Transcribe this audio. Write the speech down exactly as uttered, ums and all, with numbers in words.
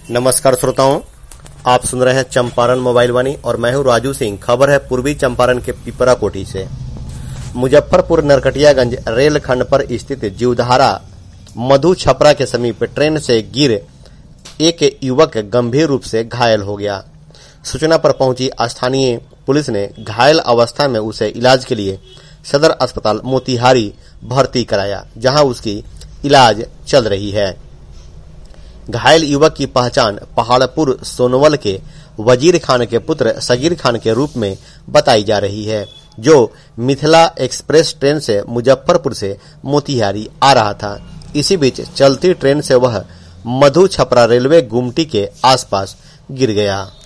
नमस्कार श्रोताओं, आप सुन रहे हैं चंपारण मोबाइल वाणी और मैं हूं राजू सिंह। खबर है पूर्वी चंपारण के पिपरा कोठी से। मुजफ्फरपुर नरकटियागंज रेल खंड पर स्थित जीवधारा मधु छपरा के समीप ट्रेन से गिर एक युवक गंभीर रूप से घायल हो गया। सूचना पर पहुंची स्थानीय पुलिस ने घायल अवस्था में उसे इलाज के लिए सदर अस्पताल मोतिहारी भर्ती कराया, जहां उसकी इलाज चल रही है। घायल युवक की पहचान पहाड़पुर सोनवल के वजीर खान के पुत्र सगीर खान के रूप में बताई जा रही है, जो मिथिला एक्सप्रेस ट्रेन से मुजफ्फरपुर से मोतिहारी आ रहा था। इसी बीच चलती ट्रेन से वह मधु छपरा रेलवे गुमटी के आसपास गिर गया।